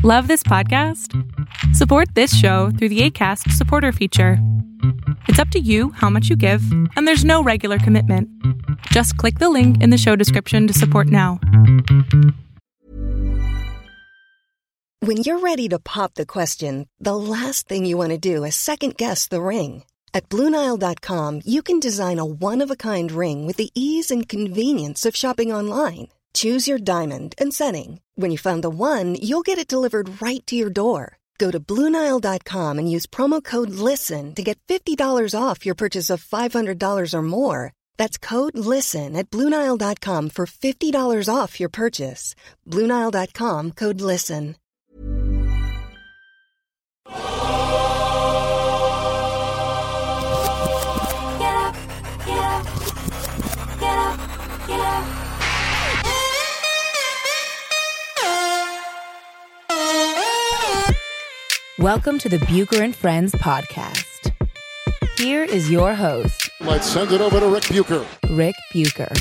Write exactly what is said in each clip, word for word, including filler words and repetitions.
Love this podcast? Support this show through the Acast supporter feature. It's up to you how much you give, and there's no regular commitment. Just click the link in the show description to support now. When you're ready to pop the question, the last thing you want to do is second-guess the ring. At Blue Nile dot com, you can design a one-of-a-kind ring with the ease and convenience of shopping online. Choose your diamond and setting. When you find the one, you'll get it delivered right to your door. Go to Blue Nile dot com and use promo code LISTEN to get fifty dollars off your purchase of five hundred dollars or more. That's code LISTEN at Blue Nile dot com for fifty dollars off your purchase. Blue Nile dot com, code LISTEN. Get up, get up, get up, get up. Welcome to the Bucher and Friends podcast. Here is your host. Let's send it over to Rick Bucher. Rick Bucher.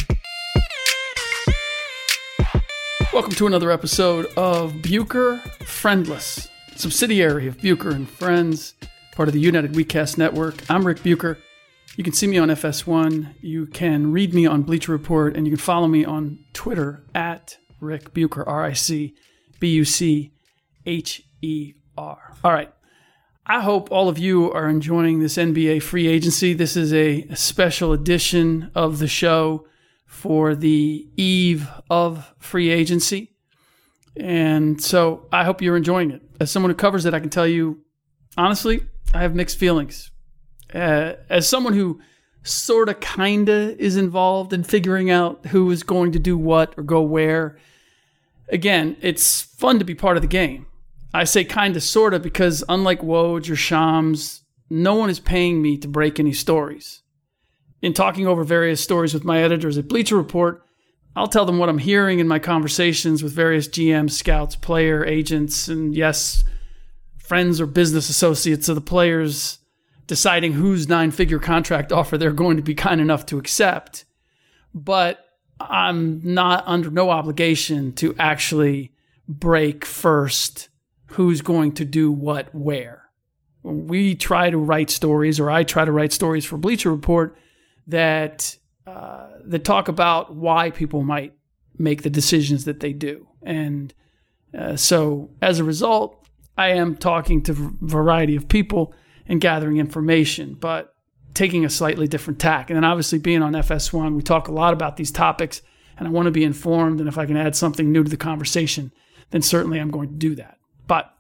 Welcome to another episode of Bucher Friendless, subsidiary of Bucher and Friends, part of the United WeCast Network. I'm Rick Bucher. You can see me on F S one, you can read me on Bleacher Report, and you can follow me on Twitter at Rick Bucher, R I C B U C H E R. All right. I hope all of you are enjoying this N B A free agency. This is a special edition of the show for the eve of free agency. And so I hope you're enjoying it. As someone who covers it, I can tell you, honestly, I have mixed feelings. Uh, as someone who sort of kind of is involved in figuring out who is going to do what or go where, again, it's fun to be part of the game. I say kind of, sort of, because unlike Woj or Shams, no one is paying me to break any stories. In talking over various stories with my editors at Bleacher Report, I'll tell them what I'm hearing in my conversations with various G Ms, scouts, player, agents, and yes, friends or business associates of the players deciding whose nine-figure contract offer they're going to be kind enough to accept. But I'm not under no obligation to actually break first who's going to do what where. We try to write stories, or I try to write stories for Bleacher Report that uh, that talk about why people might make the decisions that they do. And uh, so as a result, I am talking to a variety of people and gathering information, but taking a slightly different tack. And then obviously being on F S one, we talk a lot about these topics, and I want to be informed. And if I can add something new to the conversation, then certainly I'm going to do that. But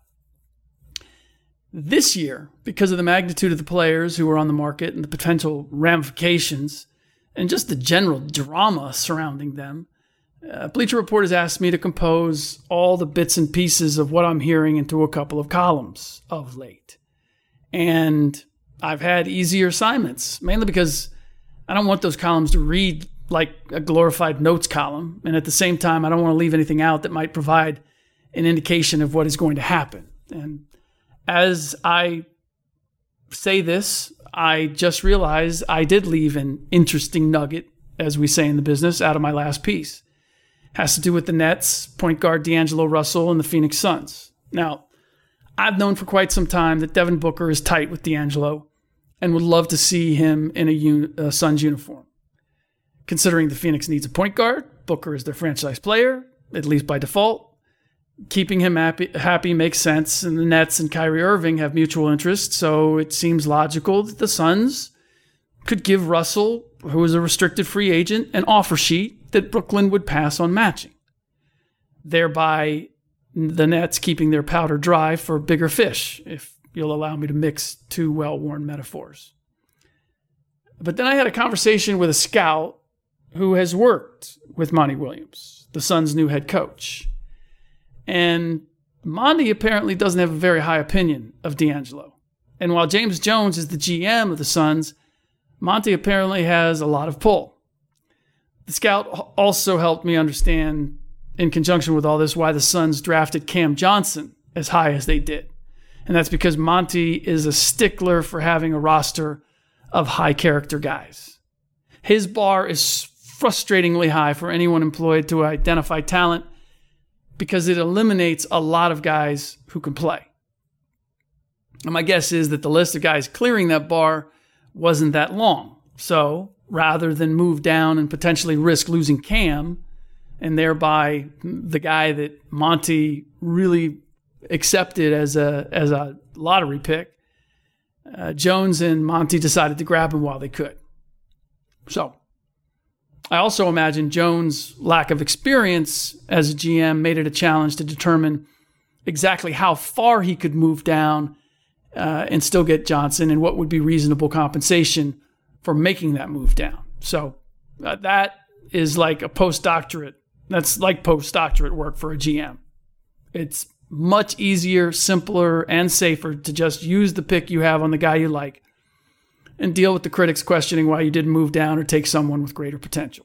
this year, because of the magnitude of the players who are on the market and the potential ramifications and just the general drama surrounding them, uh, Bleacher Report has asked me to compose all the bits and pieces of what I'm hearing into a couple of columns of late. And I've had easier assignments, mainly because I don't want those columns to read like a glorified notes column. And at the same time, I don't want to leave anything out that might provide an indication of what is going to happen. And as I say this, I just realized I did leave an interesting nugget, as we say in the business, out of my last piece. It has to do with the Nets, point guard D'Angelo Russell, and the Phoenix Suns. Now, I've known for quite some time that Devin Booker is tight with D'Angelo and would love to see him in a, un- a Suns uniform. Considering the Phoenix needs a point guard, Booker is their franchise player, at least by default. Keeping him happy, happy makes sense, and the Nets and Kyrie Irving have mutual interest, so it seems logical that the Suns could give Russell, who is a restricted free agent, an offer sheet that Brooklyn would pass on matching, thereby the Nets keeping their powder dry for bigger fish, if you'll allow me to mix two well-worn metaphors. But then I had a conversation with a scout who has worked with Monty Williams, the Suns' new head coach. And Monty apparently doesn't have a very high opinion of D'Angelo. And while James Jones is the G M of the Suns, Monty apparently has a lot of pull. The scout also helped me understand, in conjunction with all this, why the Suns drafted Cam Johnson as high as they did. And that's because Monty is a stickler for having a roster of high-character guys. His bar is frustratingly high for anyone employed to identify talent because it eliminates a lot of guys who can play. And my guess is that the list of guys clearing that bar wasn't that long. So rather than move down and potentially risk losing Cam and thereby the guy that Monty really accepted as a as a lottery pick, uh, Jones and Monty decided to grab him while they could. So I also imagine Jones' lack of experience as a G M made it a challenge to determine exactly how far he could move down uh, and still get Johnson and what would be reasonable compensation for making that move down. So uh, that is like a postdoctorate. That's like postdoctorate work for a G M. It's much easier, simpler, and safer to just use the pick you have on the guy you like and deal with the critics questioning why you didn't move down or take someone with greater potential.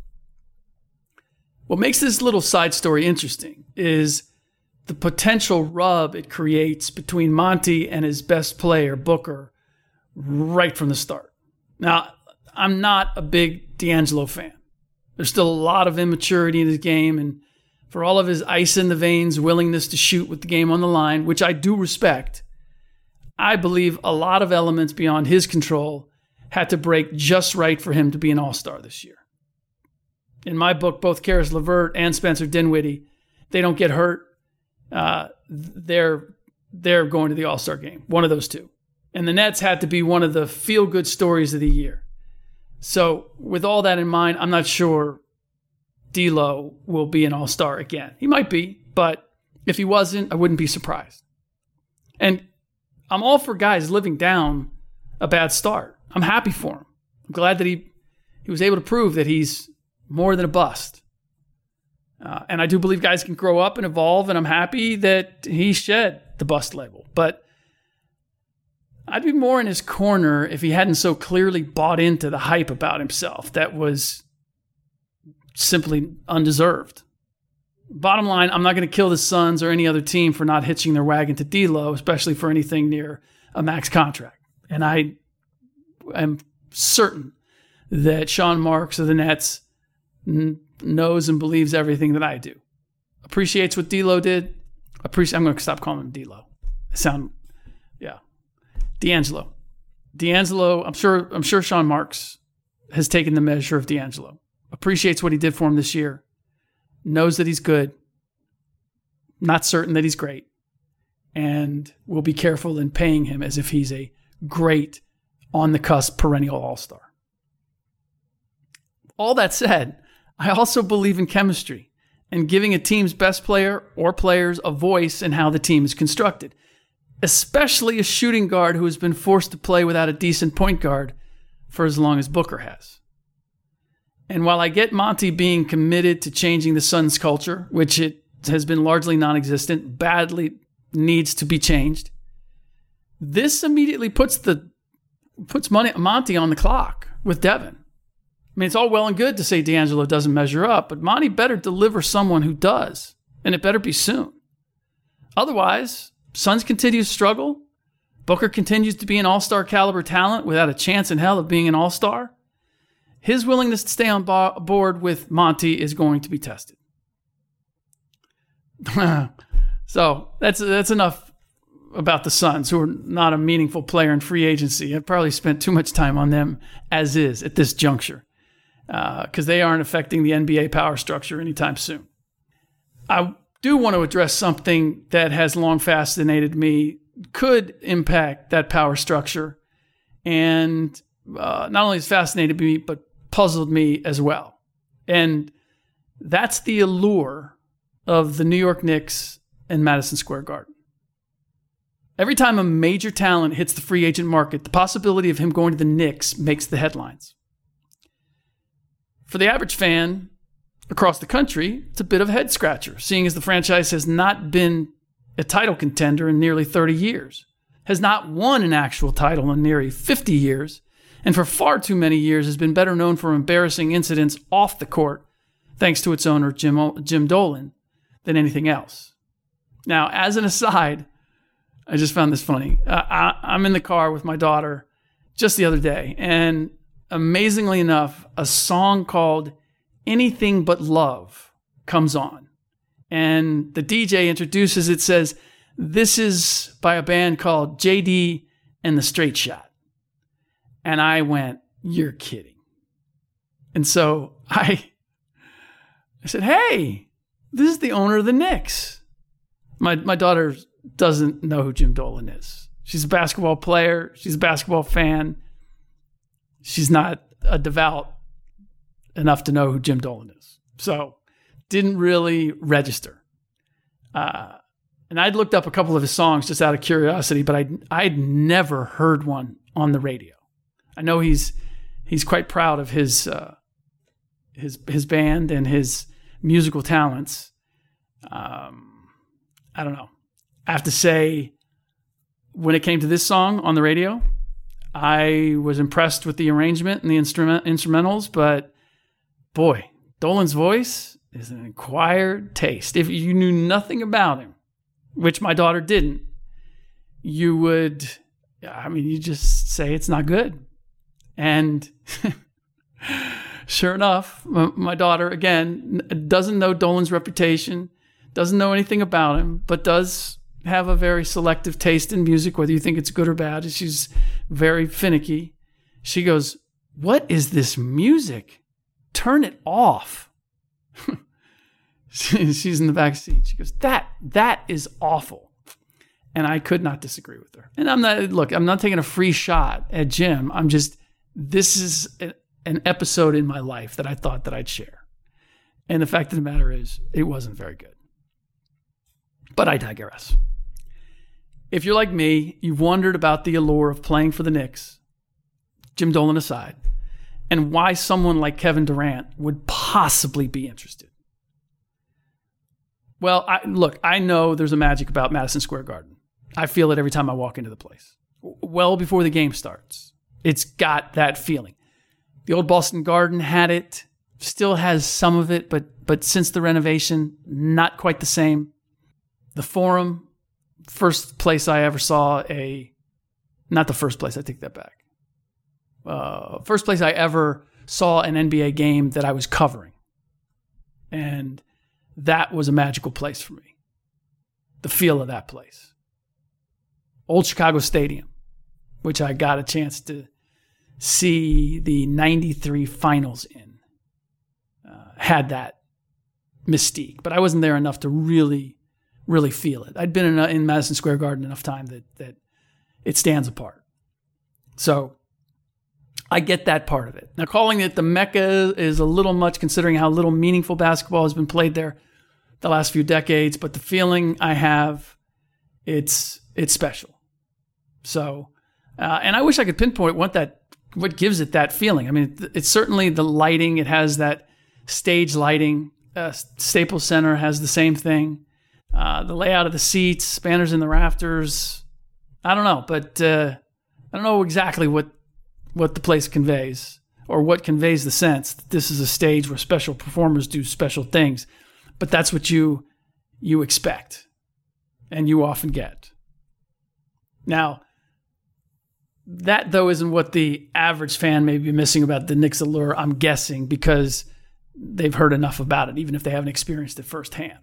What makes this little side story interesting is the potential rub it creates between Monty and his best player, Booker, right from the start. Now, I'm not a big D'Angelo fan. There's still a lot of immaturity in his game, and for all of his ice in the veins, willingness to shoot with the game on the line, which I do respect, I believe a lot of elements beyond his control had to break just right for him to be an all-star this year. In my book, both Karis LeVert and Spencer Dinwiddie, they don't get hurt. Uh, they're they're going to the all-star game, one of those two. And the Nets had to be one of the feel-good stories of the year. So with all that in mind, I'm not sure D'Lo will be an all-star again. He might be, but if he wasn't, I wouldn't be surprised. And I'm all for guys living down a bad start. I'm happy for him. I'm glad that he, he was able to prove that he's more than a bust. Uh, and I do believe guys can grow up and evolve, and I'm happy that he shed the bust label. But I'd be more in his corner if he hadn't so clearly bought into the hype about himself that was simply undeserved. Bottom line, I'm not going to kill the Suns or any other team for not hitching their wagon to D'Lo, especially for anything near a max contract. And I am certain that Sean Marks of the Nets n- knows and believes everything that I do. Appreciates what D'Lo did. Appreciate. I'm going to stop calling him D'Lo. I sound, yeah. D'Angelo. D'Angelo, I'm sure, I'm sure Sean Marks has taken the measure of D'Angelo. Appreciates what he did for him this year. Knows that he's good. Not certain that he's great. And will be careful in paying him as if he's a great, on-the-cusp, perennial all-star. All that said, I also believe in chemistry and giving a team's best player or players a voice in how the team is constructed, especially a shooting guard who has been forced to play without a decent point guard for as long as Booker has. And while I get Monty being committed to changing the Suns' culture, which it has been largely non-existent, badly needs to be changed, this immediately puts the puts money, Monty on the clock with Devin. I mean, it's all well and good to say D'Angelo doesn't measure up, but Monty better deliver someone who does, and it better be soon. Otherwise, Suns continue to struggle. Booker continues to be an all-star caliber talent without a chance in hell of being an all-star. His willingness to stay on bo- board with Monty is going to be tested. So that's that's enough about the Suns, who are not a meaningful player in free agency. I've probably spent too much time on them as is at this juncture because uh, they aren't affecting the N B A power structure anytime soon. I do want to address something that has long fascinated me, could impact that power structure, and uh, not only has fascinated me, but puzzled me as well. And that's the allure of the New York Knicks and Madison Square Garden. Every time a major talent hits the free agent market, the possibility of him going to the Knicks makes the headlines. For the average fan across the country, it's a bit of a head scratcher, seeing as the franchise has not been a title contender in nearly thirty years, has not won an actual title in nearly fifty years, and for far too many years has been better known for embarrassing incidents off the court, thanks to its owner, Jim, Jim Dolan, than anything else. Now, as an aside, I just found this funny. Uh, I, I'm in the car with my daughter just the other day, and amazingly enough, a song called Anything But Love comes on. And the D J introduces it, says, "This is by a band called J D and the Straight Shot." And I went, "You're kidding." And so I, I said, "Hey, this is the owner of the Knicks." My my daughter doesn't know who Jim Dolan is. She's a basketball player. She's a basketball fan. She's not a devout enough to know who Jim Dolan is. So didn't really register. Uh, and I'd looked up a couple of his songs just out of curiosity, but I'd, I'd never heard one on the radio. I know he's he's quite proud of his uh, his his band and his musical talents. Um, I don't know. I have to say, when it came to this song on the radio, I was impressed with the arrangement and the instrument instrumentals, but boy, Dolan's voice is an acquired taste. If you knew nothing about him, which my daughter didn't, you would, I mean, you just say it's not good. And sure enough, my daughter, again, doesn't know Dolan's reputation, doesn't know anything about him, but does have a very selective taste in music, whether you think it's good or bad. She's very finicky. She goes, "What is this music? Turn it off." She's in the back seat. She goes, that, that is awful. And I could not disagree with her. And I'm not, look, I'm not taking a free shot at Jim. I'm just, this is a, an episode in my life that I thought that I'd share. And the fact of the matter is, it wasn't very good. But I digress. If you're like me, you've wondered about the allure of playing for the Knicks, Jim Dolan aside, and why someone like Kevin Durant would possibly be interested. Well, I, look, I know there's a magic about Madison Square Garden. I feel it every time I walk into the place. Well before the game starts. It's got that feeling. The old Boston Garden had it, still has some of it, but but since the renovation, not quite the same. The Forum, first place I ever saw a, not the first place, I take that back. Uh, first place I ever saw an N B A game that I was covering. And that was a magical place for me. The feel of that place. Old Chicago Stadium, which I got a chance to see the ninety-three finals in, uh, had that mystique. But I wasn't there enough to really, really feel it. I'd been in, in Madison Square Garden enough time that, that it stands apart. So I get that part of it. Now, calling it the Mecca is a little much considering how little meaningful basketball has been played there the last few decades, but the feeling I have, it's it's special. So, uh, and I wish I could pinpoint what that what gives it that feeling. I mean, it's certainly the lighting. It has that stage lighting. Uh, Staples Center has the same thing. Uh, the layout of the seats, banners in the rafters. I don't know, but uh, I don't know exactly what what the place conveys or what conveys the sense that this is a stage where special performers do special things. But that's what you you expect and you often get. Now, that, though, isn't what the average fan may be missing about the Knicks allure, I'm guessing, because they've heard enough about it, even if they haven't experienced it firsthand.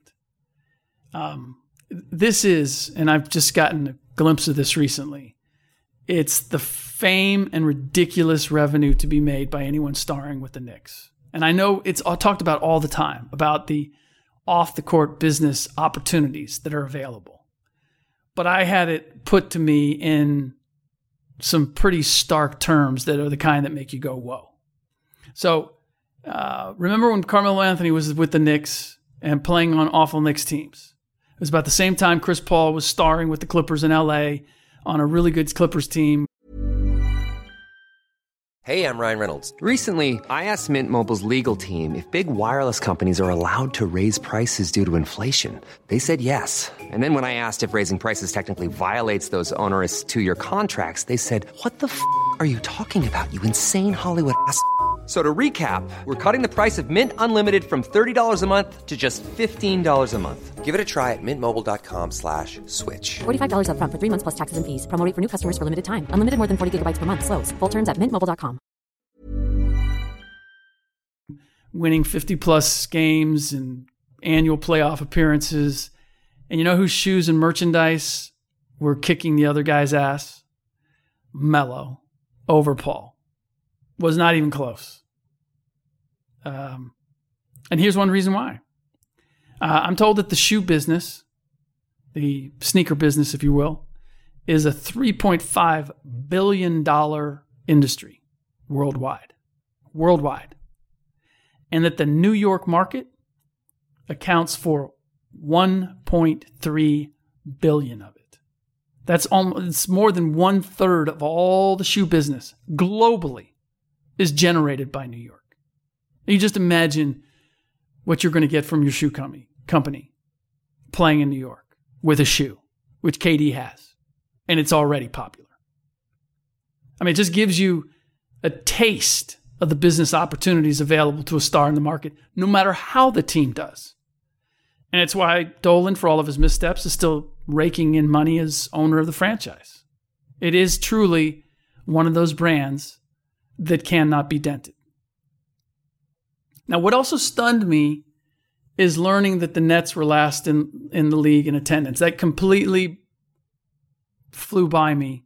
Um, this is, and I've just gotten a glimpse of this recently, it's the fame and ridiculous revenue to be made by anyone starring with the Knicks. And I know it's talked about all the time, about the off-the-court business opportunities that are available. But I had it put to me in some pretty stark terms that are the kind that make you go, whoa. So uh, remember when Carmelo Anthony was with the Knicks and playing on awful Knicks teams? It was about the same time Chris Paul was starring with the Clippers in L A on a really good Clippers team. Hey, I'm Ryan Reynolds. Recently, I asked Mint Mobile's legal team if big wireless companies are allowed to raise prices due to inflation. They said yes. And then when I asked if raising prices technically violates those onerous two-year contracts, they said, what the f*** are you talking about, you insane Hollywood ass f- So to recap, we're cutting the price of Mint Unlimited from thirty dollars a month to just fifteen dollars a month. Give it a try at mintmobile.com slash switch. forty-five dollars up front for three months plus taxes and fees. Promo rate for new customers for limited time. Unlimited more than forty gigabytes per month. Slows full terms at mint mobile dot com. Winning fifty plus games and annual playoff appearances. And you know whose shoes and merchandise were kicking the other guy's ass? Melo over Paul. Was not even close. Um, and here's one reason why. Uh, I'm told that the shoe business, the sneaker business, if you will, is a three point five billion dollars industry worldwide. Worldwide. And that the New York market accounts for one point three billion of it. That's almost, it's more than one third of all the shoe business globally is generated by New York. You just imagine what you're going to get from your shoe company, company playing in New York with a shoe, which K D has, and it's already popular. I mean, it just gives you a taste of the business opportunities available to a star in the market, no matter how the team does. And it's why Dolan, for all of his missteps, is still raking in money as owner of the franchise. It is truly one of those brands that cannot be dented. Now, what also stunned me is learning that the Nets were last in, in the league in attendance. That completely flew by me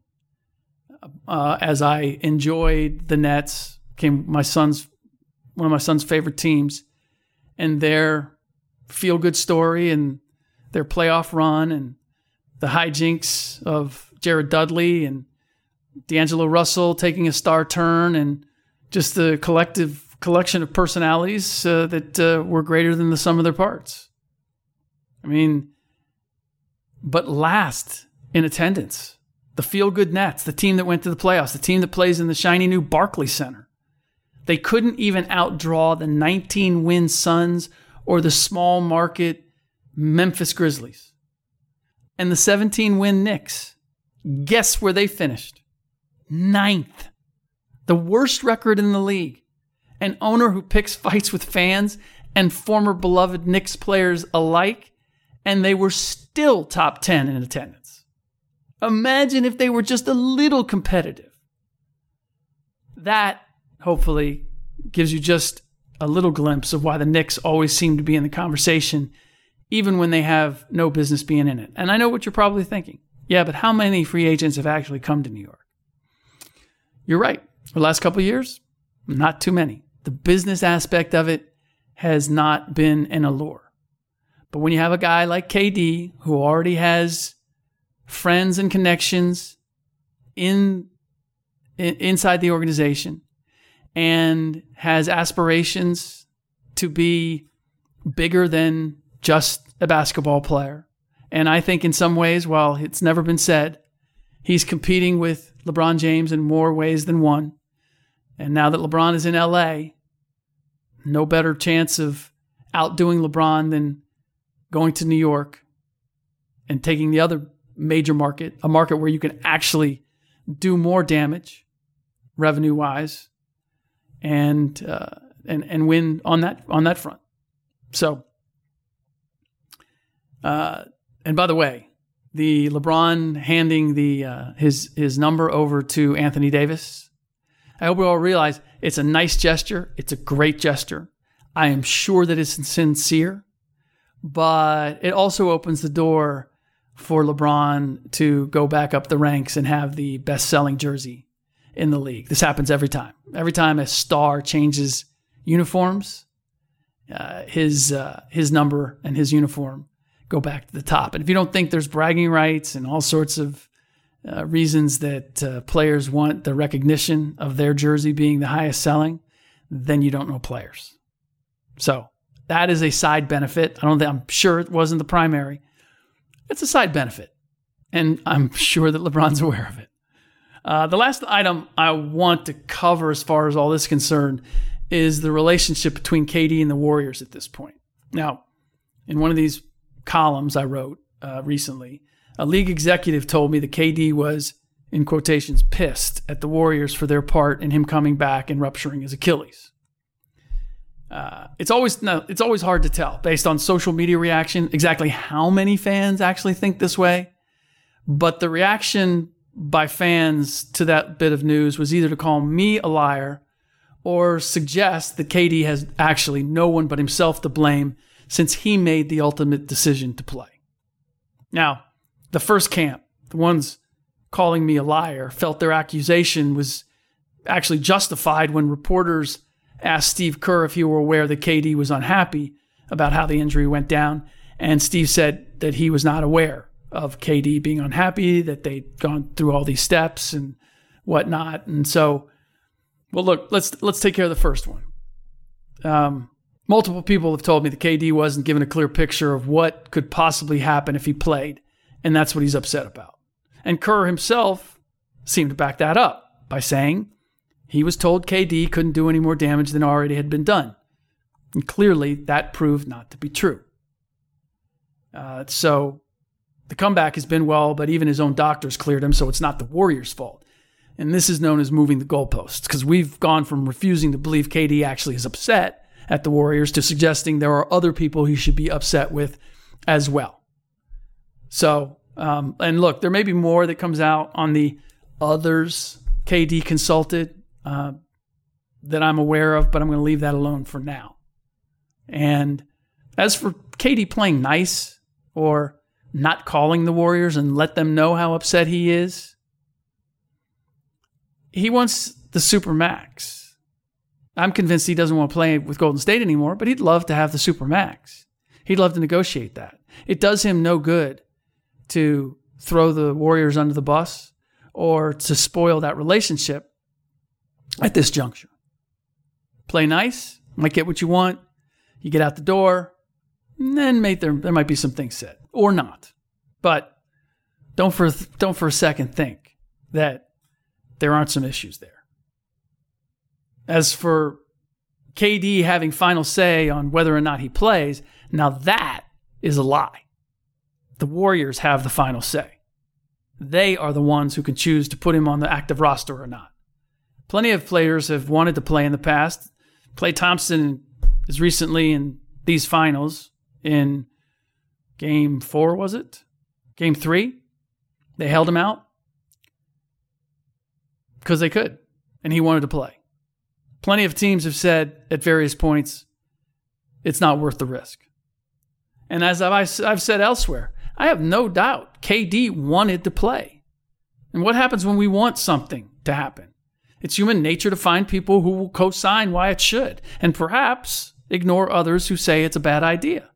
uh, as I enjoyed the Nets, became my son's one of my son's favorite teams, and their feel-good story and their playoff run and the hijinks of Jared Dudley and D'Angelo Russell taking a star turn and just the collective collection of personalities uh, that uh, were greater than the sum of their parts. I mean, but last in attendance, the feel-good Nets, the team that went to the playoffs, the team that plays in the shiny new Barclays Center. They couldn't even outdraw the nineteen-win Suns or the small market Memphis Grizzlies. And the seventeen-win Knicks, guess where they finished? Ninth. The worst record in the league. An owner who picks fights with fans and former beloved Knicks players alike, and they were still top ten in attendance. Imagine if they were just a little competitive. That, hopefully, gives you just a little glimpse of why the Knicks always seem to be in the conversation, even when they have no business being in it. And I know what you're probably thinking. Yeah, but how many free agents have actually come to New York? You're right. The last couple of years, not too many. The business aspect of it has not been an allure. But when you have a guy like K D, who already has friends and connections in, in inside the organization, and has aspirations to be bigger than just a basketball player. And I think in some ways, while it's never been said, he's competing with LeBron James in more ways than one. And now that LeBron is in L A, no better chance of outdoing LeBron than going to New York and taking the other major market, a market where you can actually do more damage revenue-wise, and uh, and and win on that on that front. So, uh, and by the way, the LeBron handing the uh, his his number over to Anthony Davis, I hope we all realize it's a nice gesture. It's a great gesture. I am sure that it's sincere, but it also opens the door for LeBron to go back up the ranks and have the best-selling jersey in the league. This happens every time. Every time a star changes uniforms, uh, his uh, his number and his uniform go back to the top. And if you don't think there's bragging rights and all sorts of uh, reasons that uh, players want the recognition of their jersey being the highest selling, then you don't know players. So that is a side benefit. I don't think, I'm sure it wasn't the primary. It's a side benefit. And I'm sure that LeBron's aware of it. Uh, the last item I want to cover as far as all this is concerned is the relationship between K D and the Warriors at this point. Now, in one of these columns I wrote uh, recently, a league executive told me that K D was, in quotations, pissed at the Warriors for their part in him coming back and rupturing his Achilles. Uh, it's always no, it's always hard to tell based on social media reaction exactly how many fans actually think this way. But the reaction by fans to that bit of news was either to call me a liar or suggest that K D has actually no one but himself to blame, since he made the ultimate decision to play. Now, the first camp, the ones calling me a liar, felt their accusation was actually justified when reporters asked Steve Kerr if he were aware that K D was unhappy about how the injury went down. And Steve said that he was not aware of K D being unhappy, that they'd gone through all these steps and whatnot. And so, well, look, let's let's take care of the first one. Um, multiple people have told me that K D wasn't given a clear picture of what could possibly happen if he played, and that's what he's upset about. And Kerr himself seemed to back that up by saying he was told K D couldn't do any more damage than already had been done. And clearly, that proved not to be true. Uh, so the comeback has been, well, but even his own doctors cleared him, so it's not the Warriors' fault. And this is known as moving the goalposts, because we've gone from refusing to believe K D actually is upset at the Warriors to suggesting there are other people he should be upset with as well. So, um, and look, there may be more that comes out on the others K D consulted uh, that I'm aware of, but I'm going to leave that alone for now. And as for K D playing nice or not calling the Warriors and let them know how upset he is, he wants the Supermax. I'm convinced he doesn't want to play with Golden State anymore, but he'd love to have the Supermax. He'd love to negotiate that. It does him no good to throw the Warriors under the bus or to spoil that relationship at this juncture. Play nice, might get what you want, you get out the door, and then may, there, there might be some things said, or not. But don't for, don't for a second think that there aren't some issues there. As for K D having final say on whether or not he plays, now that is a lie. The Warriors have the final say. They are the ones who can choose to put him on the active roster or not. Plenty of players have wanted to play in the past. Klay Thompson is recently in these finals in game four, was it? Game three? They held him out because they could, and he wanted to play. Plenty of teams have said at various points, it's not worth the risk. And as I've, I've said elsewhere, I have no doubt K D wanted to play. And what happens when we want something to happen? It's human nature to find people who will co-sign why it should, and perhaps ignore others who say it's a bad idea.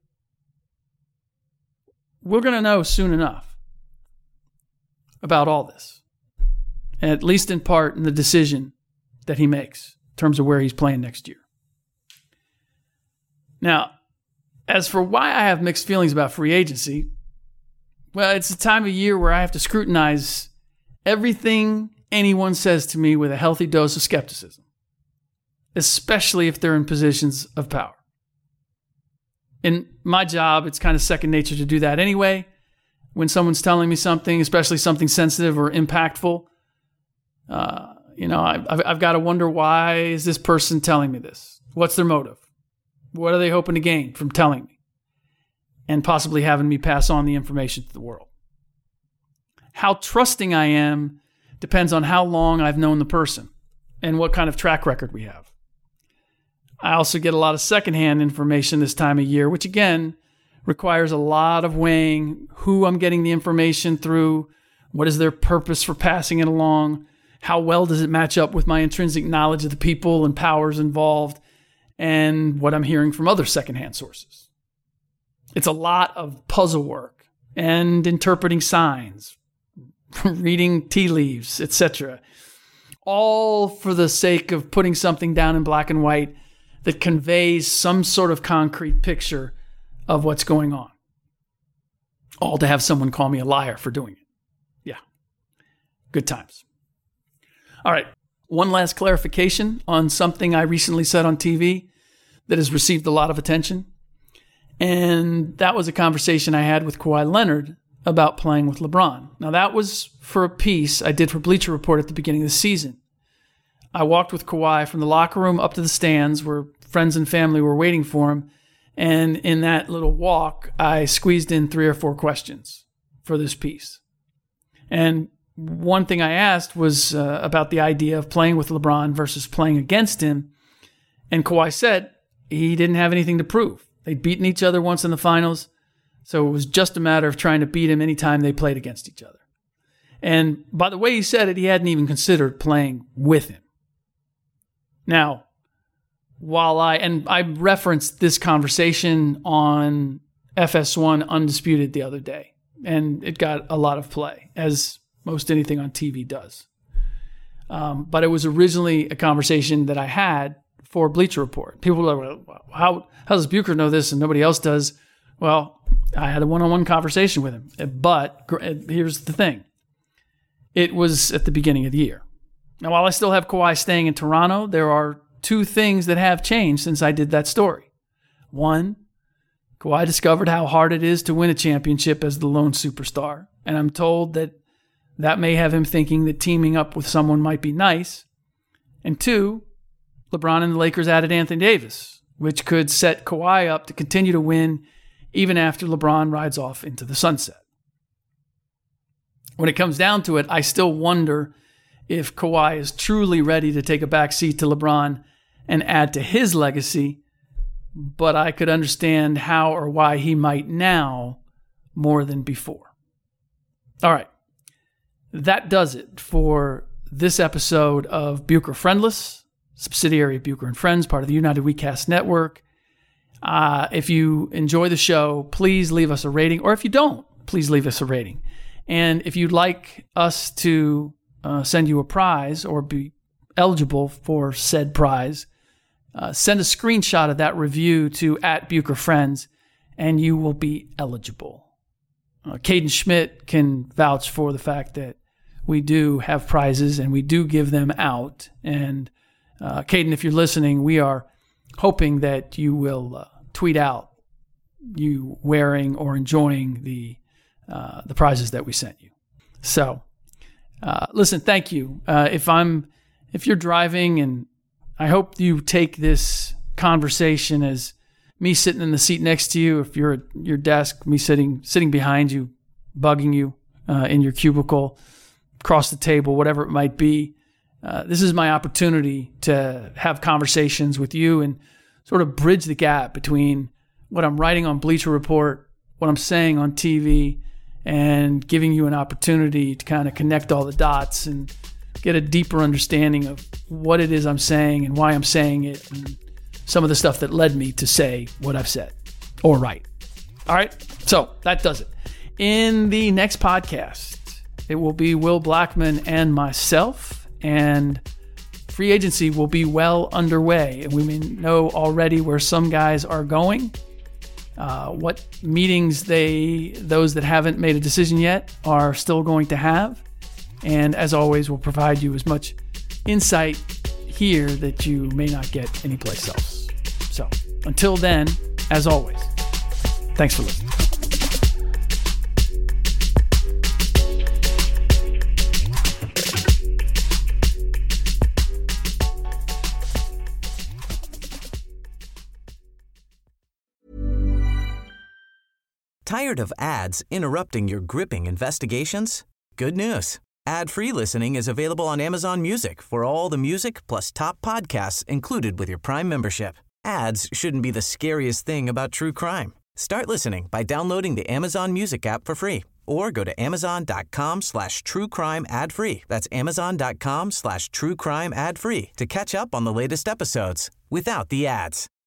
We're going to know soon enough about all this, at least in part in the decision that he makes in terms of where he's playing next year. Now, as for why I have mixed feelings about free agency, well, it's a time of year where I have to scrutinize everything anyone says to me with a healthy dose of skepticism, especially if they're in positions of power. In my job, it's kind of second nature to do that anyway. When someone's telling me something, especially something sensitive or impactful, uh, you know, I've, I've got to wonder, why is this person telling me this? What's their motive? What are they hoping to gain from telling me? And possibly having me pass on the information to the world. How trusting I am depends on how long I've known the person and what kind of track record we have. I also get a lot of secondhand information this time of year, which again requires a lot of weighing who I'm getting the information through, what is their purpose for passing it along, how well does it match up with my intrinsic knowledge of the people and powers involved, and what I'm hearing from other secondhand sources. It's a lot of puzzle work and interpreting signs, reading tea leaves, et cetera, all for the sake of putting something down in black and white that conveys some sort of concrete picture of what's going on. All to have someone call me a liar for doing it. Yeah, good times. All right, one last clarification on something I recently said on T V that has received a lot of attention. And that was a conversation I had with Kawhi Leonard about playing with LeBron. Now, that was for a piece I did for Bleacher Report at the beginning of the season. I walked with Kawhi from the locker room up to the stands where friends and family were waiting for him. And in that little walk, I squeezed in three or four questions for this piece. And one thing I asked was uh, about the idea of playing with LeBron versus playing against him. And Kawhi said he didn't have anything to prove, They'd beaten each other once in the finals, so it was just a matter of trying to beat him anytime they played against each other. And by the way he said it, he hadn't even considered playing with him. Now, while I, and I referenced this conversation on F S one Undisputed the other day, and it got a lot of play, as most anything on T V does. Um, but it was originally a conversation that I had for Bleacher Report. People were like, well, how, how does Bucher know this and nobody else does? Well, I had a one-on-one conversation with him. But here's the thing. It was at the beginning of the year. Now, while I still have Kawhi staying in Toronto, there are two things that have changed since I did that story. One, Kawhi discovered how hard it is to win a championship as the lone superstar. And I'm told that that may have him thinking that teaming up with someone might be nice. And two, LeBron and the Lakers added Anthony Davis, which could set Kawhi up to continue to win even after LeBron rides off into the sunset. When it comes down to it, I still wonder if Kawhi is truly ready to take a back seat to LeBron and add to his legacy, but I could understand how or why he might now more than before. All right. That does it for this episode of Bucher Friendless, subsidiary of Bucher and Friends, part of the United WeCast Network. Uh, if you enjoy the show, please leave us a rating, or if you don't, please leave us a rating. And if you'd like us to uh, send you a prize or be eligible for said prize, uh, send a screenshot of that review to at Bucher Friends, and you will be eligible. Uh, Caden Schmidt can vouch for the fact that we do have prizes and we do give them out. And uh, Caden, if you're listening, we are hoping that you will uh, tweet out you wearing or enjoying the uh, the prizes that we sent you. So, uh, listen, thank you. Uh, if I'm if you're driving, and I hope you take this conversation as me sitting in the seat next to you. If you're at your desk, me sitting sitting behind you, bugging you uh, in your cubicle, across the table, whatever it might be. Uh, this is my opportunity to have conversations with you and sort of bridge the gap between what I'm writing on Bleacher Report, what I'm saying on T V, and giving you an opportunity to kind of connect all the dots and get a deeper understanding of what it is I'm saying and why I'm saying it, and some of the stuff that led me to say what I've said or write. All right, so that does it. In the next podcast, it will be Will Blackman and myself, and free agency will be well underway, and we may know already where some guys are going, uh, what meetings they, those that haven't made a decision yet, are still going to have, and as always, we'll provide you as much insight here that you may not get anyplace else. So until then, as always, thanks for listening. Tired of ads interrupting your gripping investigations? Good news. Ad-free listening is available on Amazon Music for all the music plus top podcasts included with your Prime membership. Ads shouldn't be the scariest thing about true crime. Start listening by downloading the Amazon Music app for free or go to amazon.com slash true crime ad free. That's amazon.com slash true crime ad free to catch up on the latest episodes without the ads.